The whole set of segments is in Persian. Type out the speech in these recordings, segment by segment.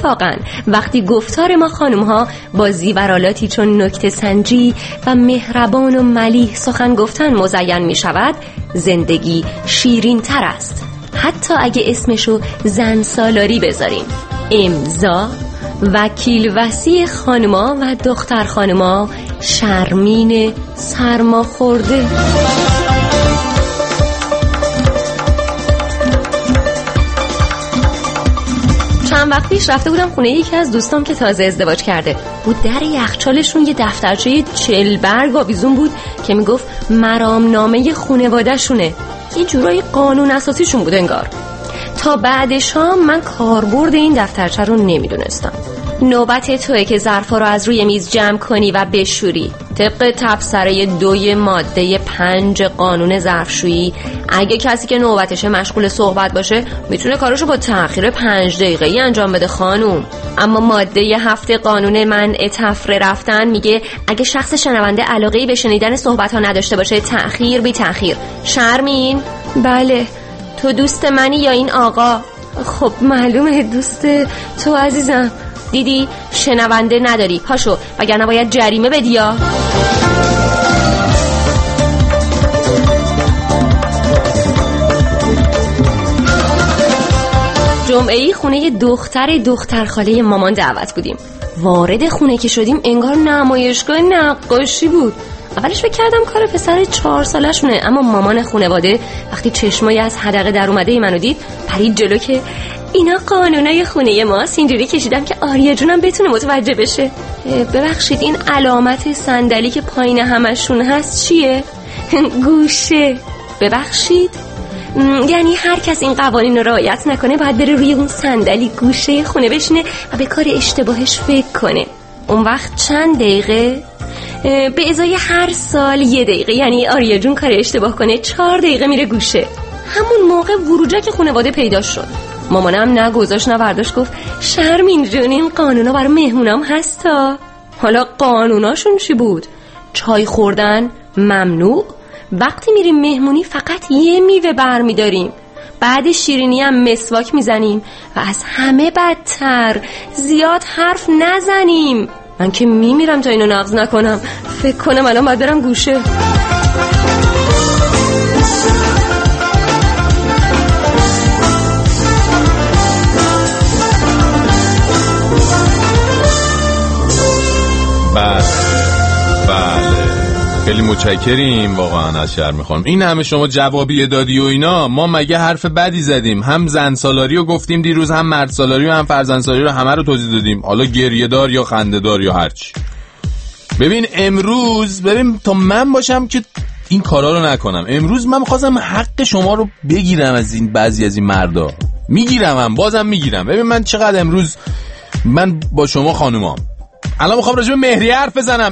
اتفاقا وقتی گفتار ما خانم‌ها با زیورالاتی چون نکته سنجی و مهربان و ملیح سخن گفتن مزین می شود، زندگی شیرین تر است. حتی اگه اسمشو زن سالاری بذاریم. امضا وکیل وصی خانما و دختر خانما شرمین سرماخورده. چند وقت پیش رفته بودم خونه یکی از دوستام که تازه ازدواج کرده بود. در یخچالشون یه دفترچه 40 برگ آویزون بود که میگفت مرامنامه خانواده شونه. یه جورایی قانون اساسیشون بود انگار. تا بعد شام من کاربرد این دفترچه رو نمیدونستم. نوبت توئه که ظرفا رو از روی میز جمع کنی و بشوری. طبق تبصره 2 ماده 5 قانون ظرفشویی، اگه کسی که نوبتشه مشغول صحبت باشه میتونه کارشو با تأخیر 5 دقیقه‌ای انجام بده خانوم. اما ماده 7 قانون منع تفره رفتن میگه اگه شخص شنونده علاقه‌ای به شنیدن صحبت‌ها نداشته باشه تأخیر بی تأخیر. شرمین؟ بله. تو دوست منی یا این آقا؟ خب معلومه دوست تو عزیزم. دیدی شنونده نداری، پاشو وگرنه باید جریمه بدی. یا جمعه‌ای خونه دختر خاله مامان دعوت بودیم. وارد خونه که شدیم انگار نمایشگاه نقاشی بود. اولش فکر کردم کار پسر 4 سالشونه، اما مامان خانواده وقتی چشمای از حدقه در اومده منو دید پرید جلو که اینا قانونای خونه ماست. اینجوری کشیدم که آریا جونم بتونه متوجه بشه. ببخشید این علامت صندلی که پایین همشون هست چیه؟ گوشه. ببخشید؟ یعنی هر کس این قوانین رو رعایت نکنه باید بره روی اون صندلی گوشه خونه بشینه و به کار اشتباهش فکر کنه. اون وقت چند دقیقه؟ به ازای هر سال 1 دقیقه. یعنی آریا جون کار اشتباه کنه 4 دقیقه میره گوشه. همون موقع وروجک خانواده پیدا شد. مامانم نه گذاشت نه برداشت، گفت شرمین جون این قانونا برای مهمونام هستا. حالا قانوناشون چی بود؟ چای خوردن ممنوع، وقتی میریم مهمونی فقط 1 میوه برمیداریم، بعد شیرینی هم مسواک میزنیم و از همه بدتر زیاد حرف نزنیم. من که میمیرم تا اینو نقض نکنم. فکر کنم الان باید برم گوشه. بله خیلی متشکریم واقعا از شرم خانم. این همه شما جوابیه دادی و اینا، ما مگه حرف بدی زدیم؟ هم زن سالاری رو گفتیم دیروز، هم مرد سالاری و هم فرزند سالاری رو همه رو توضیح دادیم. حالا گریه دار یا خنده دار یا هرچی. ببین امروز تا من باشم که این کارا رو نکنم. امروز من می‌خواستم حق شما رو بگیرم از این بعضی از این مردا. میگیرم، بازم میگیرم. ببین من چقدر امروز من با شما خانومام الان میخوام راجع به مهریه حرف بزنم.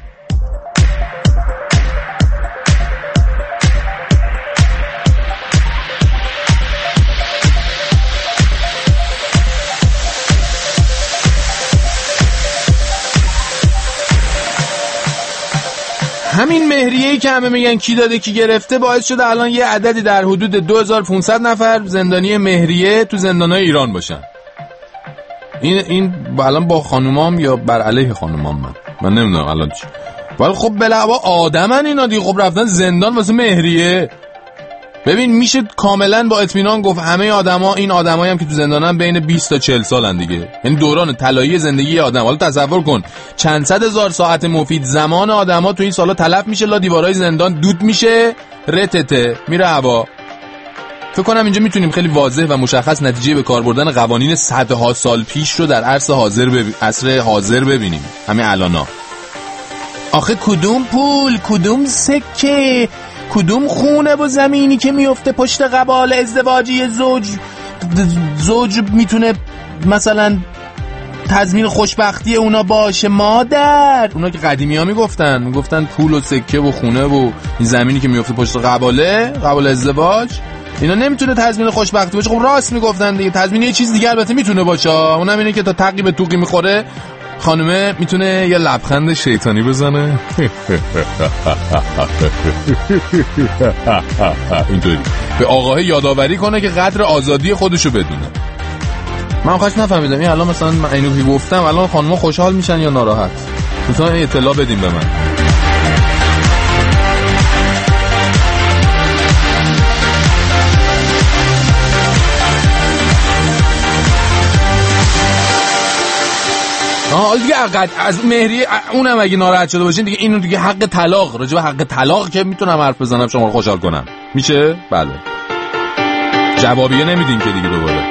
همین مهریه‌ای که همه میگن کی داده کی گرفته باعث شده الان یه عددی در حدود 2500 نفر زندانی مهریه تو زندان‌های ایران باشن. این الان با خانومام یا بر علیه خانومام من نمیدونم الان چی. ولی خب بلعبا آدمن اینا دیگه. خب رفتن زندان واسه مهریه. ببین میشه کاملا با اطمینان گفت همه آدما، این آدمایی هم که تو زندانن بین 20 تا 40 سالن دیگه. یعنی دوران طلایی زندگی آدم. حالا تصور کن چند صد هزار ساعت مفید زمان آدما تو این سالا تلف میشه، لا دیوارای زندان دود میشه، رتته میره هوا. فکر کنم اینجا میتونیم خیلی واضح و مشخص نتیجه به کار بردن قوانین صدها سال پیش رو در عصر حاضر ببینیم. همین الانا. آخه کدوم پول، کدوم سکه، کدوم خونه و زمینی که میفته پشت قبال ازدواجی زوج میتونه مثلا تضمین خوشبختی اونا باشه؟ مادر اونا که قدیمی ها میگفتن پول و سکه و خونه و این زمینی که میفته پشت قبال ازدواج اینا نمیتونه تضمین خوشبختی باشه. خب راست میگفتن دیگه. تضمین یه چیز دیگه البته میتونه باشه، اونم اینه که تا تقی به توقی میخوره خانومه میتونه یه لبخند شیطانی بزنه اینطوری به آقاه یادآوری کنه که قدر آزادی خودشو بدونه. من خواهش نفهمیدم این الان مثلا من اینو که گفتم الان خانم‌ها خوشحال میشن یا ناراحت؟ لطفا اطلاع بدین به من. حالا دیگه از مهریه اونم اگه ناراحت شده باشین دیگه اینو دیگه حق طلاق، راجع به حق طلاق که میتونم حرف بزنم شما رو خوشحال کنم. میشه؟ بله. جوابیه نمیدین که دیگه دوباره.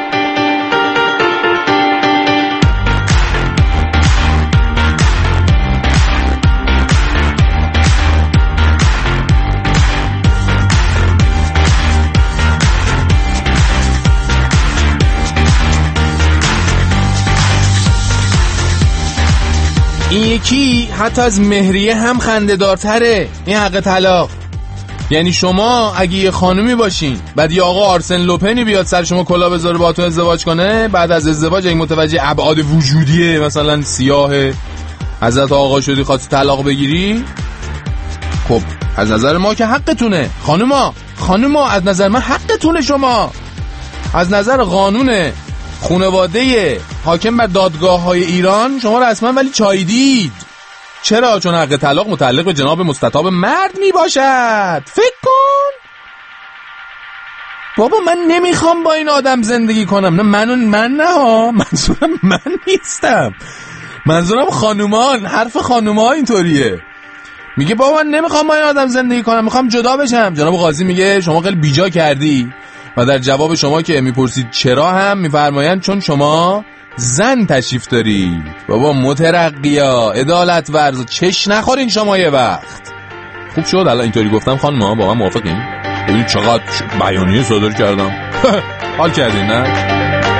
این یکی حتی از مهریه هم خنده‌دارتره، این حق طلاق. یعنی شما اگه یه خانومی باشین بعد یه آقا آرسن لوپنی بیاد سر شما کلا بذاره با تو ازدواج کنه، بعد از ازدواج اگه متوجه ابعاد وجودیه مثلا سیاه حضرت آقا شدی خواستی طلاق بگیری، خب از نظر ما که حقتونه. خانوما از نظر من حقتونه. شما از نظر قانون خانواده حاکم بر دادگاه‌های ایران شما رسما ولی چاییدید. چرا؟ چون حق طلاق متعلق به جناب مستطاب مرد می باشد. فکر کن بابا، من نمیخوام با این آدم زندگی کنم. نه منظورم من نیستم، منظورم خانومان. حرف خانوما اینطوریه. میگه بابا من نمیخوام با این آدم زندگی کنم، میخوام جدا بشم. جناب قاضی میگه شما خیلی بیجا کردی و در جواب شما که میپرسید چرا هم میفرمایند چون شما زن تشریف دارید. بابا مترقیا، عدالت ورز، چش نخورین شما یه وقت. خوب شد الان اینطوری گفتم خانم‌ها با من موافقین؟ ببین چقدر بیانیه صادر کردم. حال کردین نه؟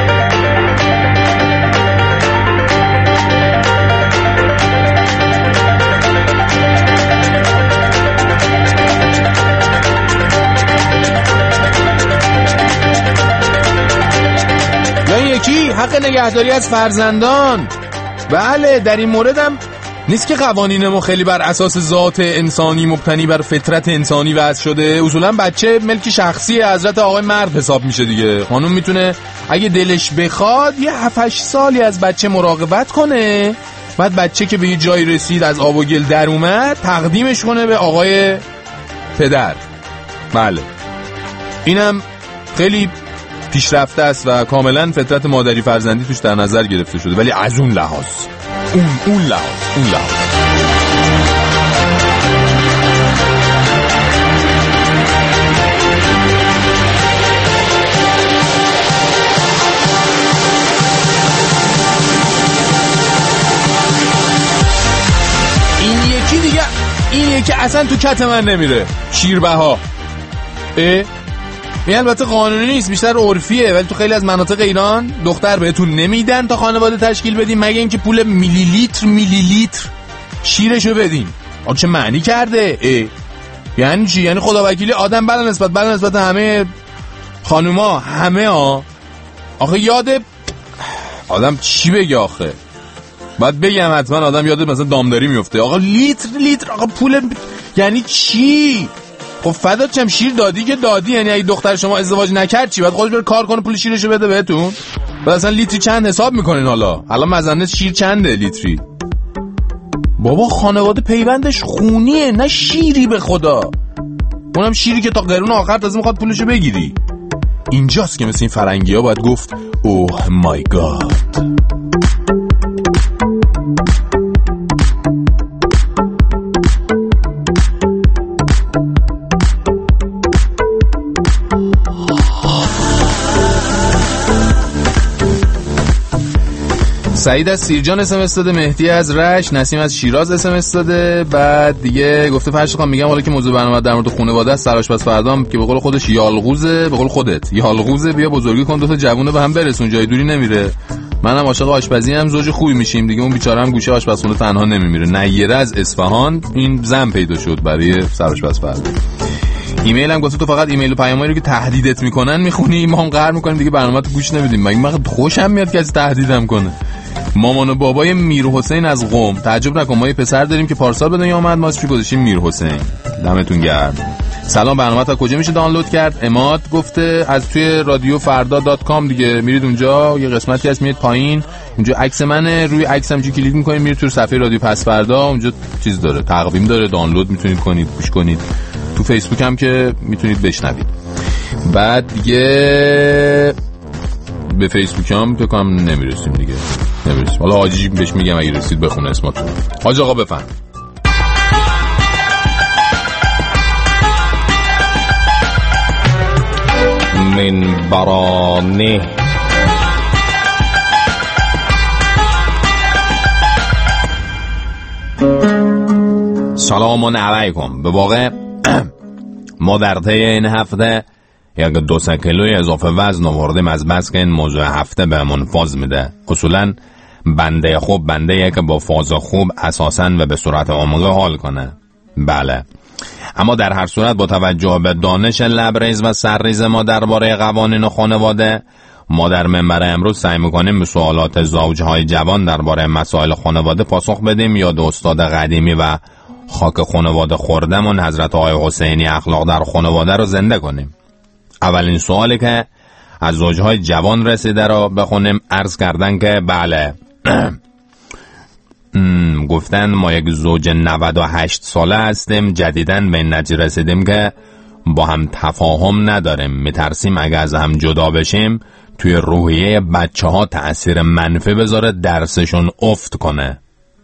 یکی حق نگهداری از فرزندان. بله در این مورد هم نیست که قوانین ما خیلی بر اساس ذات انسانی مبتنی بر فطرت انسانی وضع شده. اصولا بچه ملک شخصی حضرت آقای مرد حساب میشه دیگه. خانم میتونه اگه دلش بخواد یه 7-8 سالی از بچه مراقبت کنه، بعد بچه که به یه جایی رسید از آب و گل در اومد تقدیمش کنه به آقای پدر. بله اینم خیلی پیشرفته است و کاملا فطرت مادری فرزندی توش در نظر گرفته شده، ولی از اون لحاظ اون لحاظ این یکی اصلا تو کت من نمیره. شیربها این البته قانونی نیست، بیشتر عرفیه، ولی تو خیلی از مناطق ایران دختر بهتون نمیدن تا خانواده تشکیل بدین مگه اینکه پول میلی لیتر شیرشو بدین. آخه چه معنی کرده؟ یعنی چی؟ یعنی خداوکیلی آدم بلا نسبت همه خانوما همه آخه یاد آدم چی بگه آخه؟ باید بگم حتما آدم یاد مثلا دامداری میفته. آقا لیتر آقا پول یعنی چی؟ خب فدات چم شیر دادی که دادی، یعنی اگه دختر شما ازدواج نکرد چی؟ بعد خودش بره کار کنه پول شیرشو بده بهتون؟ بعد اصلا لیتری چند حساب میکنین؟ الان مزنه شیر چنده لیتری؟ بابا خانواده پیوندش خونیه نه شیری به خدا. اونم شیری که تا قرون آخر تازه میخواد پولشو بگیری. اینجاست که مثل این فرنگی ها باید گفت اوه مای گاد. سعید از سیرجان اسمس داده، مهدی از رشت، نسیم از شیراز اسمس داده. بعد دیگه گفته فرشت خانم میگم حالا که موضوع برنامه در مورد خانواده است، سراش پس فردام که به قول خودش یالغوزه، به قول خودت یالغوزه، بیا بزرگی کن 2 تا جوونه به هم برسون، جای دوری نمیره. منم عاشق آشپزی هم، زوج خوبی میشیم دیگه. اون بیچاره هم گوشه آشپزخونه تنها نمیمیره. نیره از اصفهان این زن پیدا شد برای سراش پس فردا. ایمیل هم گفته تو فقط ایمیل و پیامایی رو که تهدیدت میکنن میخونی، ما هم قهر میکنیم دیگه برنامه تو گوش نمیدیم. مگه من خوشم میاد کسی تهدیدم کنه؟ مامان و بابای میر حسین از قم، تعجب نکن ما یه پسر داریم که پارسال به دنیا اومد، ما اسمش گذاشتیم میر حسین. دمتون گرم. سلام، برنامه تا کجا میشه دانلود کرد؟ اماد گفته از توی رادیوفردا.com دیگه، میرید اونجا یه قسمتی هست میرید پایین، اونجا عکس منه، روی عکسم چی کلیک میکنید میرید تو صفحه رادیو پس فردا، اونجا چیز داره، تقویم داره، دانلود میتونید کنید، گوش کنید. تو فیسبوک هم که میتونید بشنوید. بعد دیگه به فیسبوک هم فکر کنم نمیرسیم دیگه، نمیرسیم. حالا حاجی بهش میگم اگه رسید بخونه اسمتون. حاج آقا بفهم. من برانه سلام علیکم. به واقع ما در طی این هفته یک 2 کیلوی اضافه وزن آوردیم، از بس که این موضوع هفته بهمون فاز میده. اصولا بنده خوب بنده که با فاز خوب اساساً و به صورت عمقی حال کنه. بله، اما در هر صورت با توجه به دانش لبریز و سرریز ما درباره قوانین خانواده، ما در منبر امروز سعی میکنیم به سوالات زوجهای جوان درباره مسائل خانواده پاسخ بدیم، یاد استاد قدیمی و خاک خانواده خوردمون حضرت آقای حسینی اخلاق در خانواده رو زنده کنیم. اولین سوالی که از زوجهای جوان رسیده رو بخونیم. عرض کردن که بله گفتن ما یک زوج 98 ساله هستیم، جدیداً به این نتیجه رسیدیم که با هم تفاهم نداریم، میترسیم اگه از هم جدا بشیم توی روحیه بچه ها تأثیر منفی بذاره، درسشون افت کنه.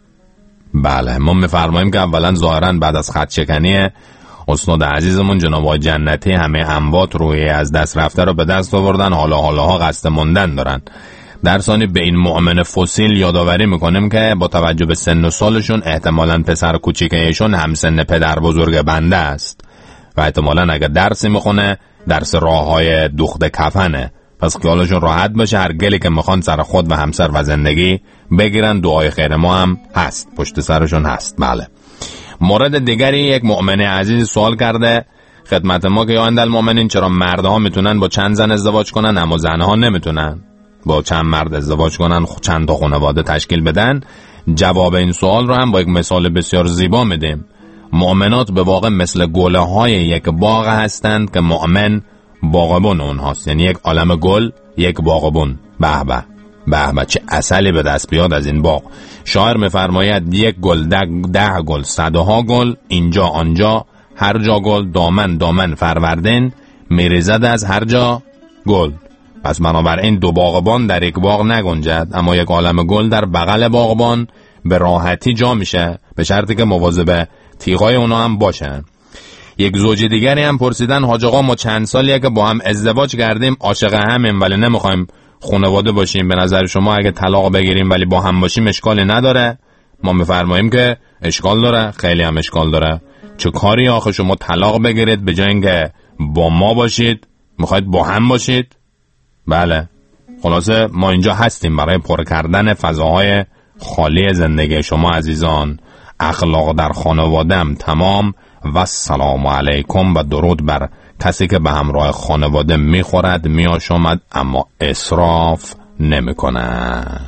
بله، ما میفرماییم که اولا ظاهراً بعد از خط شکنی استاد عزیزمون جناب آقای جنتی همه اموات روحیه از دست رفته رو به دست آوردن، حالا قصد موندن دارن. در ثانی به این مؤمن فسیل یادآوری میکنیم که با توجه به سن و سالشون احتمالاً پسر کوچیکشون همسن پدر بزرگ بنده است و احتمالاً اگه درسی میخونه درس راههای دوخت کفنه، پس خیالشون راحت باشه، هر گلی که میخوان سر خود و همسر و زندگی بگیرن، دعای خیر ما هم هست، پشت سرشون هست. بله. مورد دیگری یک مؤمن عزیز سوال کرده خدمت ما که یا اندالمؤمنین چرا مردها میتونن با چند زن ازدواج کنن اما زنها نمیتونن؟ با چند مرد ازدواج کنن، چند تا خانواده تشکیل بدن؟ جواب این سوال رو هم با یک مثال بسیار زیبا میدیم. مؤمنات به واقع مثل گله های یک باغ هستند که مؤمن باغبون اونهاست، یعنی یک عالم گل، یک باغبون. به به به به، چه عسلی به دست بیاد از این باغ. شاعر میفرماید یک گل 10 گل 100ها گل، اینجا آنجا هر جا گل، دامن فروردن میریزد از هر جا گل. پس بنابراین 2 باغبان در یک باغ نگنجد، اما یک عالم گل در بغل باغبان به راحتی جا میشه، به شرطی که مواظب تیغای اونا هم باشن. یک زوج دیگری هم پرسیدن حاج آقا ما چند سالیه که با هم ازدواج کردیم، عاشق همیم ولی نمیخوایم خانواده باشیم، به نظر شما اگه طلاق بگیریم ولی با هم باشیم اشکالی نداره؟ ما میفرماییم که اشکال داره، خیلی هم اشکال داره. چه کاری آخه شما طلاق بگیرید به جای اینکه با ما باشید میخواید با هم باشید؟ بله، خلاصه ما اینجا هستیم برای پر کردن فضاهای خالی زندگی شما عزیزان. اخلاق در خانواده‌ام تمام و سلام علیکم و درود بر کسی که به همراه خانواده میخورد میآشامد اما اسراف نمی‌کند.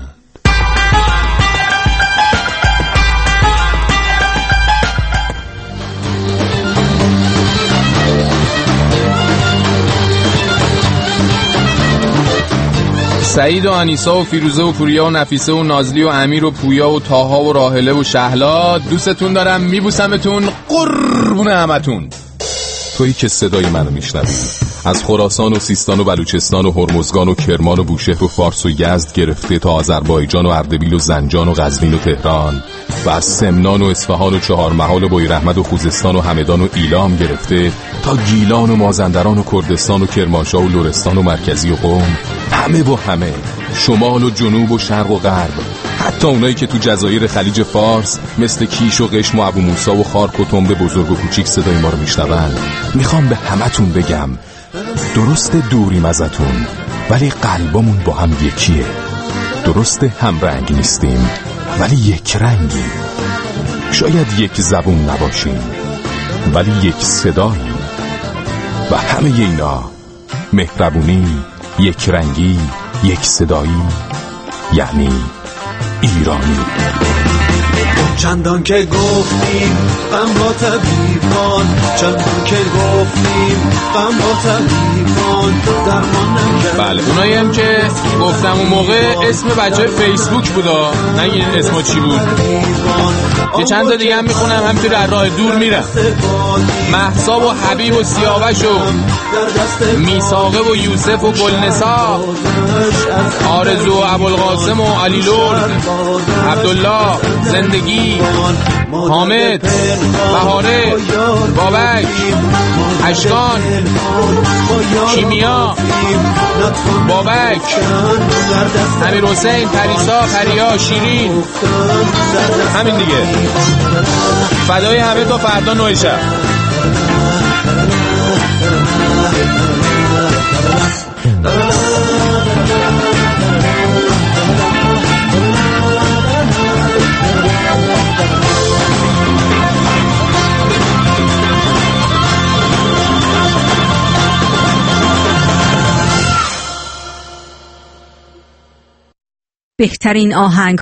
سعید و انیسا و فیروزه و پوریا و نفیسه و نازلی و امیر و پویا و تاها و راهله و شهلا، دوستتون دارم، میبوسمتون، قربون همتون. تویی که صدای منو میشنوی از خراسان و سیستان و بلوچستان و هرمزگان و کرمان و بوشهر و فارس و یزد گرفته تا آذربایجان و اردبیل و زنجان و قزوین و تهران و از سمنان و اصفهان و چهارمحال و بویراحمد و خوزستان و همدان و ایلام گرفته تا گیلان و مازندران و کردستان و کرمانشاه و لرستان و مرکزی و قم، همه با همه، شمال و جنوب و شرق و غرب، حتی اونایی که تو جزایر خلیج فارس مثل کیش و قشم و ابو موسی و خارک و تنبه بزرگ و کوچیک صدای ما رو میشنون. میخوام به همتون بگم درست دوریم ازتون ولی قلبمون با هم یکیه. درست هم رنگ نیستیم ولی یک رنگی. شاید یک زبون نباشیم ولی یک صداییم و همه اینا مهربونی، یک رنگی، یک صدایی، یعنی ایرانی. چندان که گفتیم غم با طبیبان، چندان که گفتیم غم با طبیبان، درمان نکرد. بله اونایی هم که گفتم اون موقع اسم بچه فیسبوک بودا، نگین اسمو چی بود. یه چند تا دیگه هم میخونم همینطور در راه دور میرم. مهسا و حبیب و سیاوش و میثاقه و یوسف و گلنسا، آرزو و ابوالقاسم و علیلرز، عبدالله، زندگی، حامد، بهاره، بابک، اشکان، کیمیا، بابک، امیر حسین، پریسا، پریا، شیرین، همین دیگه. فدای همه تا فردا 9 شب. بهترین آهنگ